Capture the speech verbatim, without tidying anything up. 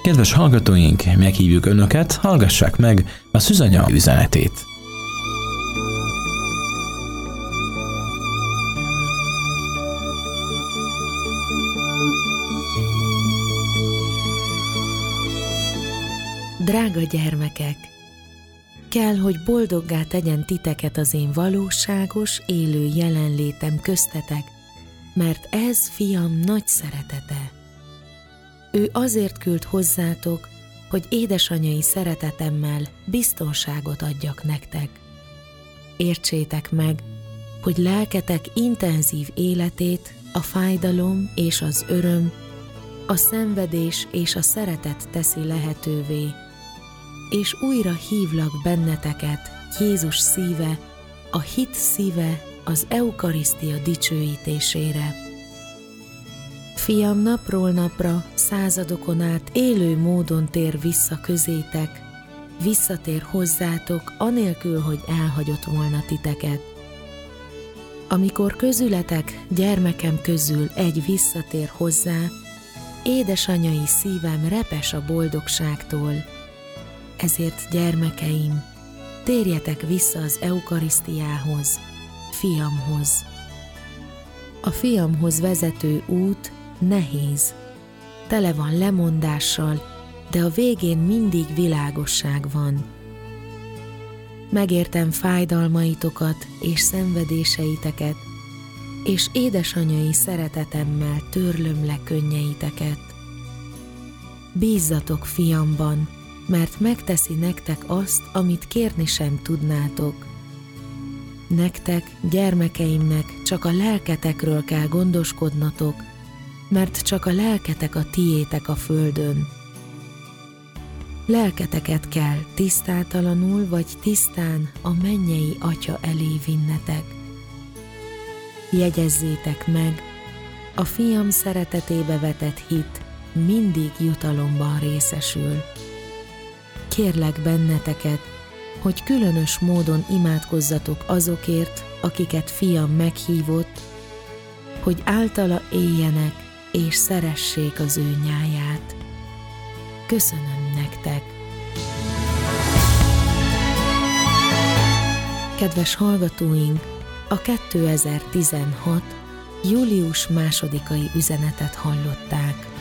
Kedves hallgatóink, meghívjuk Önöket, hallgassák meg a Szűzanya üzenetét. Drága gyermekek! Kell, hogy boldoggá tegyen titeket az én valóságos, élő jelenlétem köztetek, mert ez fiam nagy szeretete. Ő azért küld hozzátok, hogy édesanyai szeretetemmel biztonságot adjak nektek. Értsétek meg, hogy lelketek intenzív életét a fájdalom és az öröm, a szenvedés és a szeretet teszi lehetővé, és újra hívlak benneteket Jézus szíve, a hit szíve az eukarisztia dicsőítésére. Fiam napról napra, századokon át élő módon tér vissza közétek, visszatér hozzátok, anélkül, hogy elhagyott volna titeket. Amikor közületek, gyermekem közül egy visszatér hozzá, édesanyai szívem repes a boldogságtól. Ezért, gyermekeim, térjetek vissza az eukarisztiához, fiamhoz. A fiamhoz vezető út nehéz, tele van lemondással, de a végén mindig világosság van. Megértem fájdalmaitokat és szenvedéseiteket, és édesanyai szeretetemmel törlöm le könnyeiteket. Bízzatok fiamban, mert megteszi nektek azt, amit kérni sem tudnátok. Nektek, gyermekeimnek csak a lelketekről kell gondoskodnotok, mert csak a lelketek a tiétek a földön. Lelketeket kell tisztátalanul vagy tisztán a mennyei Atya elé vinnetek. Jegyezzétek meg, a fiam szeretetébe vetett hit mindig jutalomban részesül. Kérlek benneteket, hogy különös módon imádkozzatok azokért, akiket fiam meghívott, hogy általa éljenek és szeressék az ő nyáját. Köszönöm nektek! Kedves hallgatóink, a kétezer-tizenhat. július másodikai üzenetet hallották.